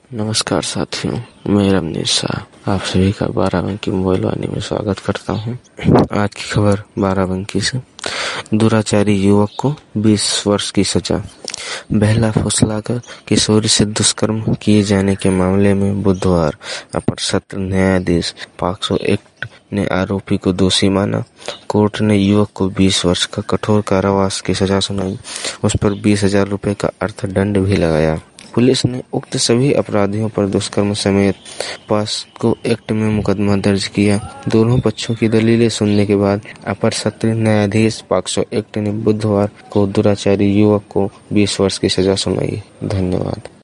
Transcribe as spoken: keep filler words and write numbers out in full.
नमस्कार साथियों, मैं रमनीश शाह आप सभी का बाराबंकी मोबाइल वाणी में स्वागत करता हूं। आज की खबर बाराबंकी से। दुराचारी युवक को बीस वर्ष की सजा। बहला फुसलाकर किशोरी से दुष्कर्म किए जाने के मामले में बुधवार अपर सत्र न्यायाधीश पॉक्सो एक्ट ने आरोपी को दोषी माना। कोर्ट ने युवक को बीस वर्ष का कठोर कारावास की सजा सुनाई। उस पर बीस हजार रुपए का अर्थदंड भी लगाया। पुलिस ने उक्त सभी अपराधियों पर दुष्कर्म समेत पॉक्सो एक्ट में मुकदमा दर्ज किया। दोनों पक्षों की दलीलें सुनने के बाद अपर सत्र न्यायाधीश पॉक्सो एक्ट ने बुधवार को दुराचारी युवक को बीस वर्ष की सजा सुनाई। धन्यवाद।